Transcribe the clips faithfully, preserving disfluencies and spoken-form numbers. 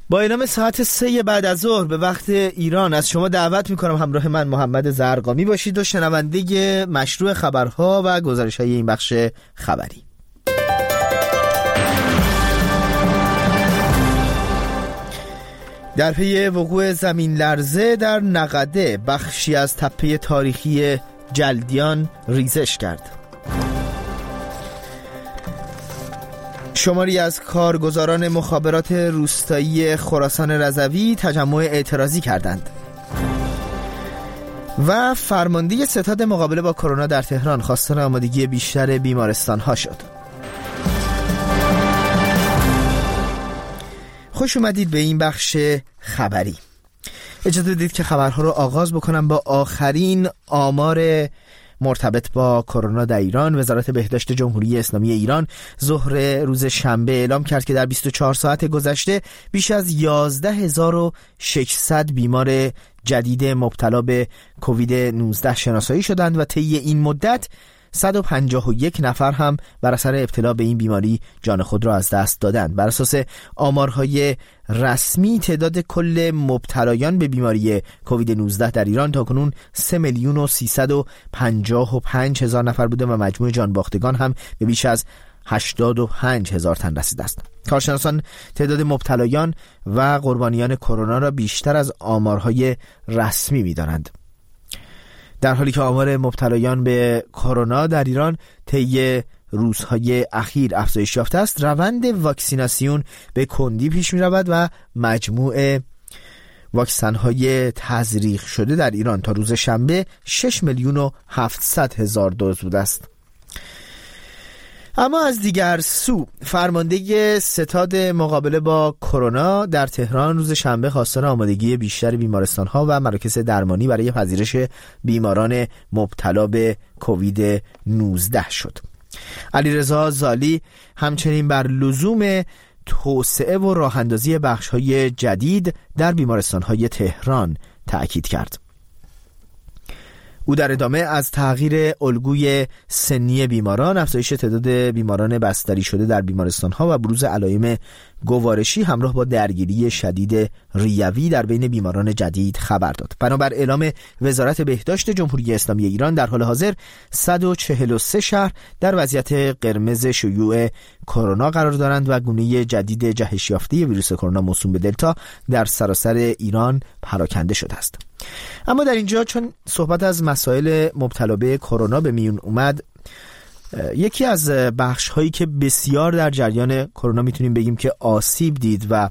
با اعلام ساعت سه بعد از ظهر به وقت ایران از شما دعوت میکنم همراه من محمد زرقامی باشید و شنونده مشروع خبرها و گزارش‌های این بخش خبری. در پی وقوع زمین لرزه در نقده بخشی از تپه تاریخی جلدیان ریزش کرد. شماری از کارگزاران مخابرات روستایی خراسان رضوی تجمع اعتراضی کردند. و فرمانده ستاد مقابله با کرونا در تهران خواستار آمادگی بیشتر بیمارستان‌ها شد. خوش اومدید به این بخش خبری. اجازه بدید که خبرها رو آغاز بکنم با آخرین آمار مرتبط با کرونا در ایران. وزارت بهداشت جمهوری اسلامی ایران ظهر روز شنبه اعلام کرد که در بیست و چهار ساعت گذشته بیش از یازده هزار و ششصد بیمار جدید مبتلا به کووید نوزده شناسایی شدند و طی این مدت صد و پنجاه و یک نفر هم بر اثر ابتلا به این بیماری جان خود را از دست دادند. بر اساس آمارهای رسمی تعداد کل مبتلایان به بیماری کووید نوزده در ایران تاکنون سه میلیون و سیصد و پنجاه و پنج هزار نفر بوده و مجموع جان باختگان هم به بیش از هشتاد و پنج هزار تن رسیده است. کارشناسان تعداد مبتلایان و قربانیان کرونا را بیشتر از آمارهای رسمی می‌دانند. در حالی که آمار مبتلایان به کرونا در ایران طی روزهای اخیر افزایش یافته است، روند واکسیناسیون به کندی پیش می رود و مجموع واکسن‌های تزریق شده در ایران تا روز شنبه شش میلیون و هفتصد هزار دوز بوده است. اما از دیگر سو فرمانده ستاد مقابله با کرونا در تهران روز شنبه خواستار آمادگی بیشتر بیمارستان‌ها و مراکز درمانی برای پذیرش بیماران مبتلا به کووید نوزده شد. علیرضا زالی همچنین بر لزوم توسعه و راه‌اندازی بخش‌های جدید در بیمارستان‌های تهران تأکید کرد. او در ادامه از تغییر الگوی سنی بیماران، افزایش تعداد بیماران بستری شده در بیمارستان‌ها و بروز علائم گوارشی همراه با درگیری شدید ریوی در بین بیماران جدید خبر داد. بنابر اعلام وزارت بهداشت جمهوری اسلامی ایران در حال حاضر صد و چهل و سه شهر در وضعیت قرمز شیوع کرونا قرار دارند و گونه جدید جهش یافته ویروس کرونا موسوم به دلتا در سراسر ایران پراکنده شده است. اما در اینجا چون صحبت از مسائل مبتلا به کرونا به میون اومد، یکی از بخش هایی که بسیار در جریان کرونا میتونیم بگیم که آسیب دید و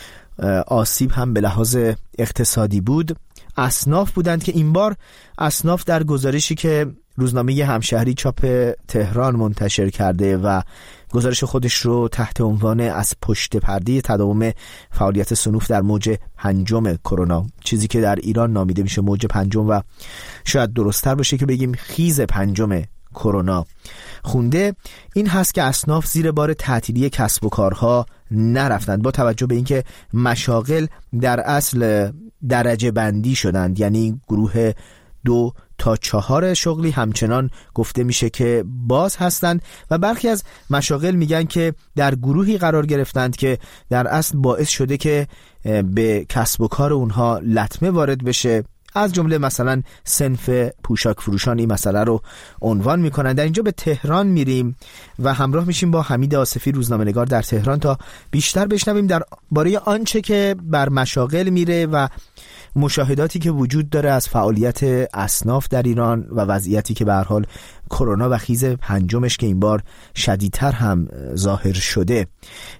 آسیب هم به لحاظ اقتصادی بود، اصناف بودند که این بار اصناف در گزارشی که روزنامه همشهری چاپ تهران منتشر کرده و گزارش خودش رو تحت عنوان از پشت پرده تداوم فعالیت صنوف در موج پنجم کرونا، چیزی که در ایران نامیده میشه موج پنجم و شاید درست‌تر باشه که بگیم خیز پنجم کرونا، خونده، این هست که اصناف زیر بار تعطیلی کسب و کارها نرفتند با توجه به اینکه مشاغل در اصل درجه بندی شدند، یعنی گروه دو تا چهار شغلی همچنان گفته میشه که باز هستند و برخی از مشاغل میگن که در گروهی قرار گرفتند که در اصل باعث شده که به کسب و کار اونها لطمه وارد بشه. از جمله مثلا صنف پوشاک فروشان این مسئله رو عنوان میکنن. در اینجا به تهران میریم و همراه میشیم با حمید آصفی روزنامه‌نگار در تهران تا بیشتر بشنویم درباره آنچه که بر مشاغل میره و مشاهداتی که وجود داره از فعالیت اصناف در ایران و وضعیتی که به هر حال کرونا و خیز پنجمش که این بار شدیدتر هم ظاهر شده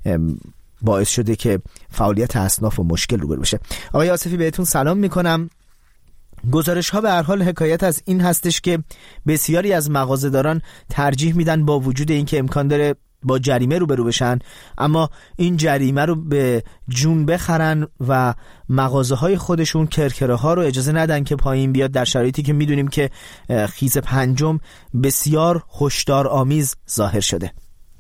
باعث شده که فعالیت اصناف و مشکل روبرو بشه. آقای آصفی بهتون سلام میکنم. گزارش ها به هر حال حکایت از این هستش که بسیاری از مغازه‌داران ترجیح میدن با وجود اینکه امکان داره با جریمه روبرو بشن اما این جریمه رو به جون بخرن و مغازه‌های خودشون کرکره ها رو اجازه ندن که پایین بیاد، در شرایطی که میدونیم که خیز پنجم بسیار هشدار آمیز ظاهر شده.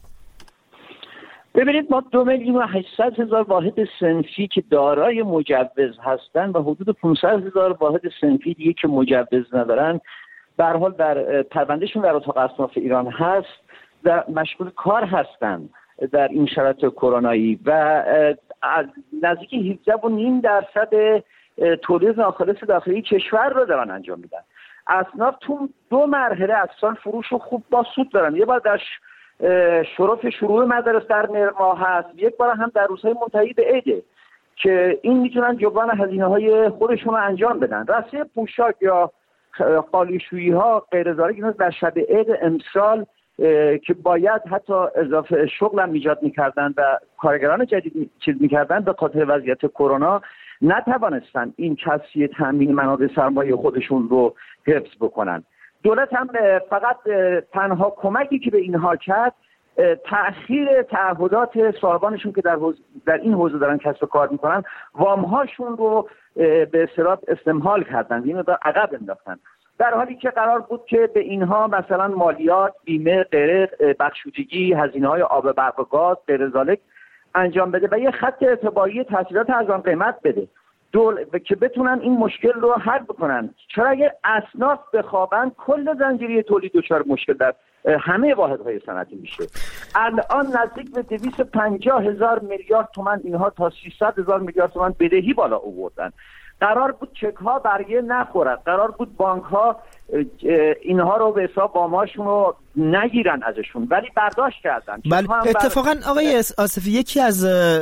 ببینید ما دو میلیون و هشتصد هزار واحد صنفی که دارای مجوز هستن و حدود پانصد هزار واحد صنفی دیگه که مجوز ندارن به هر حال در پروندهشون در اتاق اصناف ایران هست و مشغول کار هستن. در این شرایط کرونایی و از نزدیک هفده و نیم درصد تولید ناخالص داخلی کشور رو دارن انجام میدن. اصناف تو دو مرحله از سال فروش رو خوب با سود دارن. یه بار در شرف شروع مدارس در مهر ماه هست، یک بار هم در روزهای منتهی به عیده که این میتونن جبران هزینه های خودشون رو انجام بدن. راسته پوشاک یا قالیشویی ها غیر ضروری اینا در شب عید امسال که باید حتی اضافه شغل هم ایجاد میکردن و کارگران جدید چیز میکردن، به خاطر وضعیت کرونا نتوانستن این کسری تامین منابع سرمایه خودشون رو حفظ بکنن. دولت هم فقط تنها کمکی که به اینها کرد تأخیر تعهدات صاحبانشون که در, حوز... در این حوزه دارن کسب و کار میکنن، وامهاشون رو به اصطلاح استمهال کردن، اینو در عقب انداختن، در حالی که قرار بود که به اینها مثلا مالیات، بیمه، غیره، بخشودگی، هزینه‌های آب، برق و گاز، غیر ذالک انجام بده و یه خط اعتباری تسهیلات ارزان قیمت بده دول... که بتونن این مشکل رو حل بکنن. چرا اگه اصناف بخوابن کل زنجیره تولید دچار مشکل در همه واحدهای صنعتی میشه. الان نزدیک به دویست و پنجاه هزار میلیارد تومان اینها تا سیصد هزار میلیارد تومان بدهی بالا آوردن. قرار بود چک ها برگه نخورد، قرار بود بانک ها اینها رو به حساب وامهاشون رو نگیرن ازشون، ولی برداشت کردن. بله اتفاقا آقای آصفی یکی از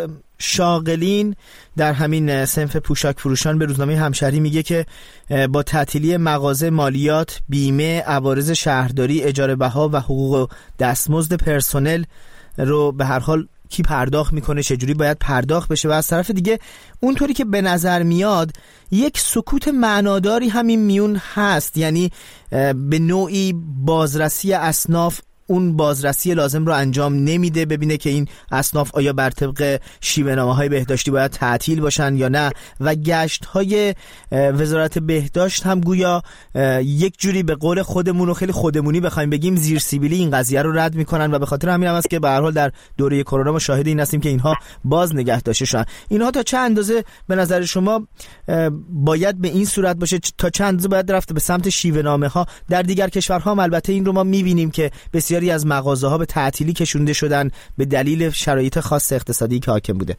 شاغلین در همین صنف پوشاک فروشان به روزنامه همشهری میگه که با تعطیلی مغازه مالیات، بیمه، عوارض شهرداری، اجاره بها و حقوق دستمزد پرسنل رو به هر حال کی پرداخت میکنه، چجوری باید پرداخت بشه و از طرف دیگه اونطوری که به نظر میاد یک سکوت معناداری همین میون هست، یعنی به نوعی بازرسی اصناف اون بازرسی لازم رو انجام نمیده ببینه که این اصناف آیا بر طبق شیوه‌نامه‌های بهداشتی باید تعطیل باشن یا نه، و گشت‌های وزارت بهداشت هم گویا یک جوری به قول خودمون و خیلی خودمونی بخوایم بگیم زیر سیبیلی این قضیه رو رد میکنن و به خاطر همین هم است که به هر حال در دوره کرونا ما شاهد این هستیم که اینها باز نگه داشته شدن. اینها تا چه اندازه به نظر شما باید به این صورت باشه، تا چه اندازه باید رفت به سمت شیوه‌نامه‌ها؟ در دیگر کشورها هم البته این رو ما می‌بینیم که بسیاری از مغازه‌ها به تعطیلی کشونده شدن به دلیل شرایط خاص اقتصادی که حاکم بوده.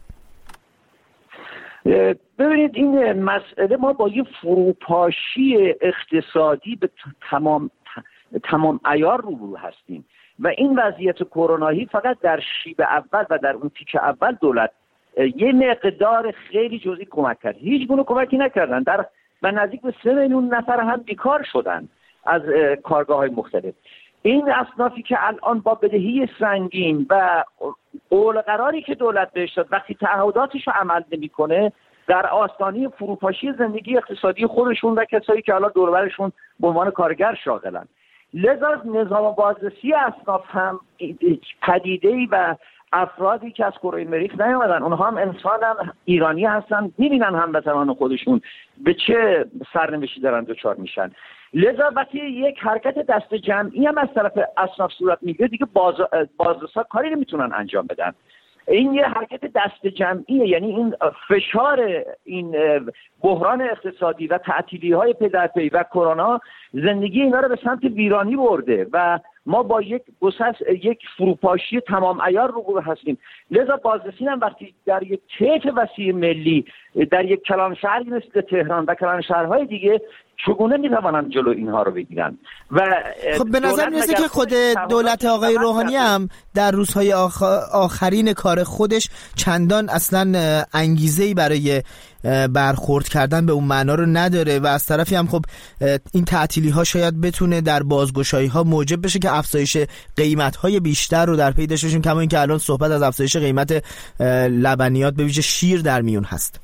ببینید این مسئله ما با یه فروپاشی اقتصادی به تمام تمام عیار روبرو هستیم و این وضعیت کرونایی فقط در شیب اول و در اون تیک اول دولت یه مقدار خیلی جزئی کمک کرد، هیچ گونه کمکی نکردن. در و نزدیک به سه میلیون نفر هم بیکار شدن از کارگاه‌های مختلف. این اصنافی که الان با بدهی سنگین و قول قراری که دولت بهش داد وقتی تعهداتش رو عمل نمی‌کنه، در آستانه فروپاشی زندگی اقتصادی خودشون و کسایی که الان دور و برشون به عنوان کارگر شاغلن. لذا نظام بازرسی اصناف هم پدیده‌ای و افرادی که از کره مریخ نیامدن، اونها هم انسان هم ایرانی هستن، میبینن هموطنان خودشون به چه سرنوشتی دارن دچار میشن. لذا وقتی یک حرکت دست جمعی هم از طرف اصناف صورت میگیره دیگه باز بازرسا کاری نمیتونن انجام بدن. این یه حرکت دست جمعیه، یعنی این فشار این بحران اقتصادی و تعطیلی های پی در پی و کرونا زندگی اینا رو به سمت ویرانی برده و ما با یک گسست یک فروپاشی تمام عیار روبرو هستیم. لذا بازرسی هم وقتی در یک طیف وسیع ملی در یک کلان شهری مثل تهران و کلان شهرهای دیگه چگونه میتوانند جلو اینها رو بگیرن؟ و خب به نظر میرسه که خود دولت آقای روحانی هم در روزهای آخ... آخرین کار خودش چندان اصلا انگیزه‌ای برای برخورد کردن به اون معنا رو نداره و از طرفی هم خب این تعطیلی ها شاید بتونه در بازگشایی ها موجب بشه که افزایش قیمت های بیشتر رو در پی داشته باشیم، کما اینکه الان صحبت از افزایش قیمت لبنیات به ویژه شیر در میون هست.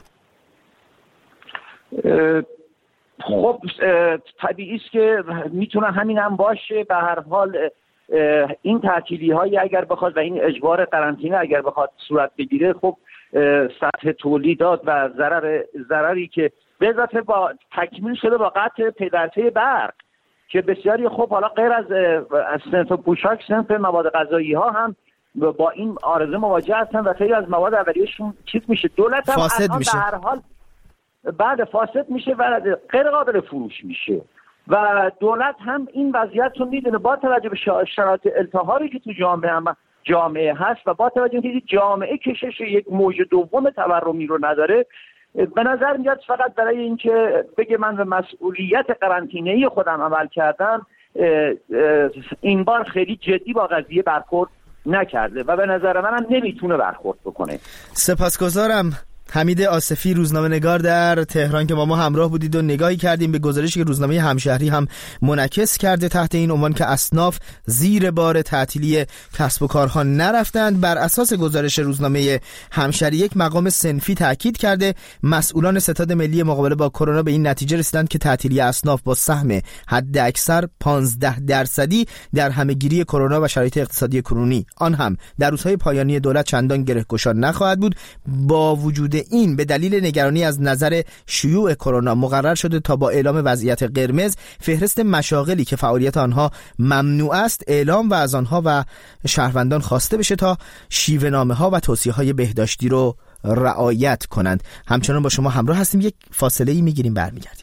خب طبیعی است که میتونه همین هم باشه. به هر حال این تعطیلی های اگر بخواد و این اجبار قرنطینه اگر بخواد صورت بگیره، خب سطح تولیدات و ضرر ضرری که به اضافه با تکمیل شده با قطع پی در پی برق که بسیاری خب حالا غیر از صنف پوشاک صنف مواد غذایی ها هم با این عارضه مواجه هستن و خیلی از مواد اولیه‌شون چیز میشه. دولت هم الان به هر حال بعد فاسد میشه و غیر قابل فروش میشه و دولت هم این وضعیت رو میدونه با توجه به شرایط التهابی که تو جامعه هم جامعه هست و با توجه به اینکه جامعه کشش یک موج دوم تورمی رو نداره، به نظر میاد فقط برای اینکه بگه من به مسئولیت قرنطینه‌ای خودم عمل کردم این بار خیلی جدی با قضیه برخورد نکرده و به نظر منم نمیتونه برخورد بکنه. سپاسگزارم. حمید آصفی، روزنامه نگار در تهران، که با ما همراه بودید و نگاهی کردیم به گزارشی که روزنامه همشهری هم منعکس کرده تحت این عنوان که اصناف زیر بار تعطیلی کسب و کارها نرفتند. بر اساس گزارش روزنامه همشهری یک مقام صنفی تاکید کرده مسئولان ستاد ملی مقابله با کرونا به این نتیجه رسیدند که تعطیلی اصناف با سهم حد اکثر پانزده درصدی در همه‌گیری کرونا و شرایط اقتصادی کنونی آن هم در روزهای پایانی دولت چندان گره‌گشا نخواهد بود. با وجود این به دلیل نگرانی از نظر شیوع کرونا مقرر شده تا با اعلام وضعیت قرمز فهرست مشاغلی که فعالیت آنها ممنوع است اعلام و از آنها و شهروندان خواسته بشه تا شیوه نامه ها و توصیه های بهداشتی رو رعایت کنند. همچنان با شما همراه هستیم. یک فاصله ای میگیریم، برمیگردیم.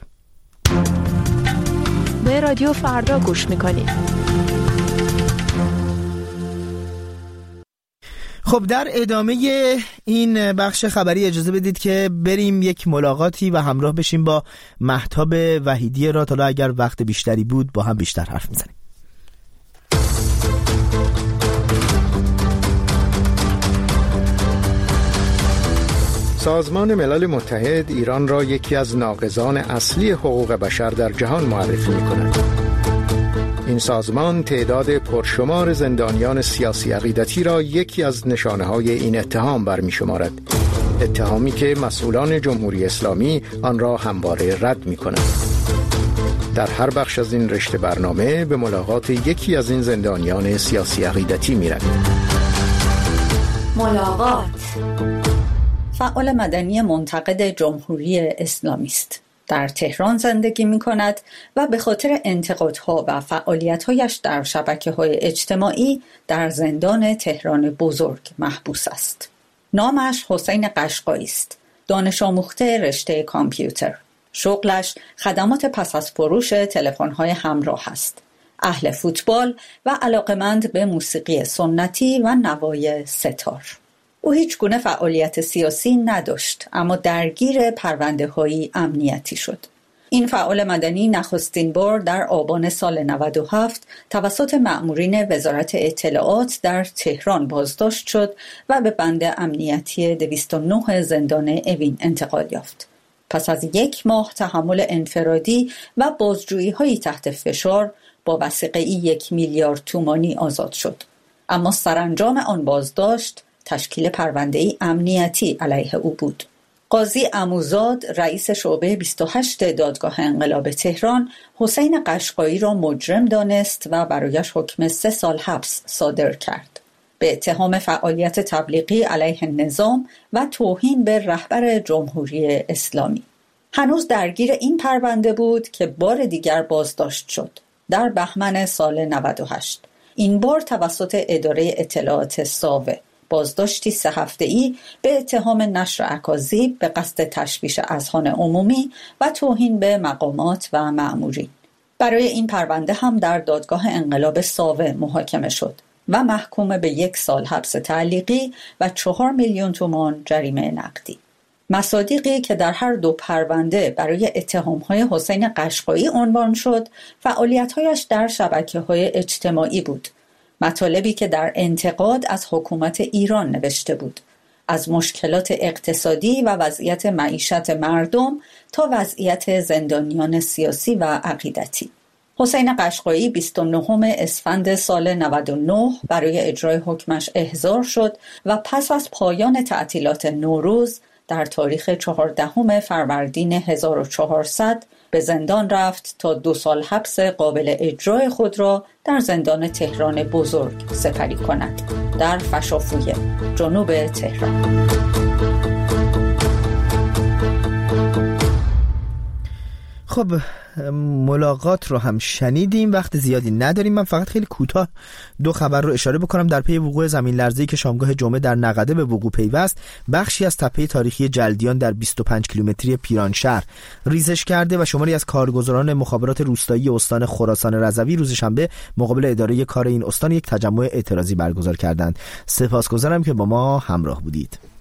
به رادیو فردا گوش میکنید. خب در ادامه این بخش خبری اجازه بدید که بریم یک ملاقاتی و همراه بشیم با مهتاب وحیدی را تا اگر وقت بیشتری بود با هم بیشتر حرف میزنیم. سازمان ملل متحد ایران را یکی از ناقضان اصلی حقوق بشر در جهان معرفی می‌کند. این سازمان تعداد پرشمار زندانیان سیاسی عقیدتی را یکی از نشانه‌های این اتهام برمی‌شمارد. اتهامی که مسئولان جمهوری اسلامی آن را همواره رد می‌کنند. در هر بخش از این رشته برنامه به ملاقات یکی از این زندانیان سیاسی عقیدتی می‌رویم. ملاقات. فعال مدنی منتقد جمهوری اسلامی است. در تهران زندگی می کند و به خاطر انتقادها و فعالیت‌هایش در شبکه‌های اجتماعی در زندان تهران بزرگ محبوس است. نامش حسین قشقایی است. دانش آموخته رشته کامپیوتر. شغلش خدمات پس از فروش تلفن‌های همراه است. اهل فوتبال و علاقمند به موسیقی سنتی و نوای ستار. او هیچ گونه فعالیت سیاسی نداشت، اما درگیر پرونده‌های امنیتی شد. این فعال مدنی نخستین بار در آبان سال نود و هفت توسط مأمورین وزارت اطلاعات در تهران بازداشت شد و به بند امنیتی دویست و نه زندان اوین انتقال یافت. پس از یک ماه تحمل انفرادی و بازجویی‌های تحت فشار با وثیقه‌ای یک میلیارد تومانی آزاد شد. اما سرانجام آن بازداشت تشکیل پرونده‌ای امنیتی علیه او بود. قاضی عموزاد رئیس شعبه بیست و هشت دادگاه انقلاب تهران حسین قشقایی را مجرم دانست و برایش حکم سه سال حبس صادر کرد به اتهام فعالیت تبلیغی علیه نظام و توهین به رهبر جمهوری اسلامی. هنوز درگیر این پرونده بود که بار دیگر بازداشت شد در بهمن سال نود و هشت. این بار توسط اداره اطلاعات ساوه. بازداشتی سه هفته‌ای به اتهام نشر اکاذیب به قصد تشویش اذهان عمومی و توهین به مقامات و مأمورین. برای این پرونده هم در دادگاه انقلاب ساوه محاکمه شد و محکوم به یک سال حبس تعلیقی و چهار میلیون تومان جریمه نقدی. مصادیقی که در هر دو پرونده برای اتهام‌های حسین قشقایی عنوان شد، فعالیت‌هایش در شبکه‌های اجتماعی بود. مطالبی که در انتقاد از حکومت ایران نوشته بود، از مشکلات اقتصادی و وضعیت معیشت مردم تا وضعیت زندانیان سیاسی و عقیدتی. حسین قشقایی بیست و نهم اسفند سال نود و نه برای اجرای حکمش احضار شد و پس از پایان تعطیلات نوروز در تاریخ چهاردهم فروردین هزار و چهارصد به زندان رفت تا دو سال حبس قابل اجرای خود را در زندان تهران بزرگ سپری کند، در فشافویه، جنوب تهران. خب ملاقات رو هم شنیدیم، وقت زیادی نداریم. من فقط خیلی کوتاه دو خبر رو اشاره بکنم. در پی وقوع زمین لرزه‌ای که شامگاه جمعه در نقده به وقوع پیوست، بخشی از تپه تاریخی جلدیان در بیست و پنج کیلومتری پیرانشهر ریزش کرده و شماری از کارگزاران مخابرات روستایی استان خراسان رضوی روز شنبه مقابل اداره کار این استان یک تجمع اعتراضی برگزار کردند. سپاسگزارم که با ما همراه بودید.